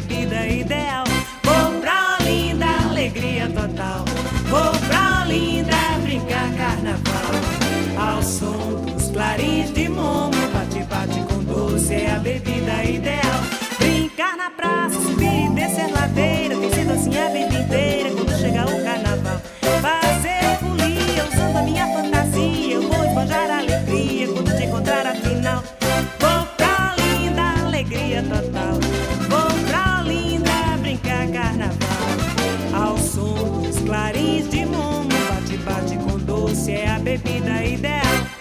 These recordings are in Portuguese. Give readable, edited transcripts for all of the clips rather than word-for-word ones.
bebida ideal. Vou pra Olinda, alegria total. Vou pra Olinda brincar carnaval. Ao som dos clarins de momo, bate-bate com doce é a bebida ideal. Brincar na praça, subir e descer ladeira, tem sido assim a vida inteira quando chega o carnaval. Fazer folia usando a minha fantasia, eu vou esbanjar a alegria quando te encontrar afinal. Vou pra Olinda, alegria total. Vou pra Olinda brincar carnaval. Ao som dos clarins de momo, bate-bate com doce é a bebida ideal.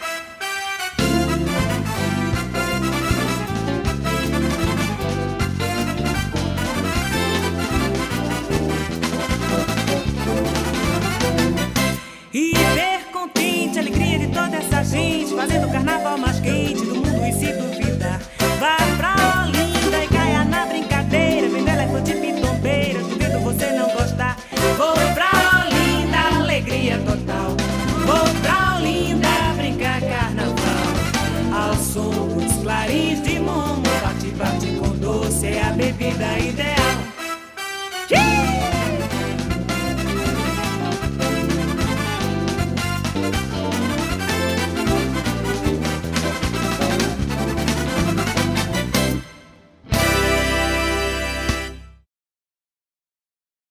E ver contente a alegria de toda essa gente, fazendo o carnaval mais quente do mundo. E se duvidar, vá pra Olinda e caia na brincadeira, vem elefante pintar